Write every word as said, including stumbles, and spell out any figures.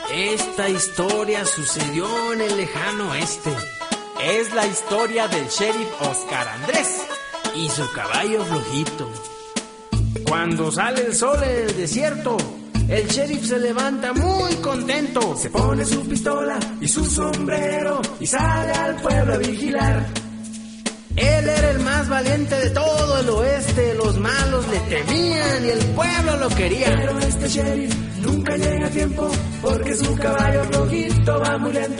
Esta historia sucedió en el lejano oeste. Es la historia del sheriff Oscar Andrés y su caballo flojito. Cuando sale el sol en el desierto, el sheriff se levanta muy contento. Se pone su pistola y su sombrero y sale al pueblo a vigilar. Él era el más valiente de todo el oeste. Los malos le temían y el pueblo lo quería. Pero este sheriff nunca llega a tiempo porque su caballo flojito va muy lento.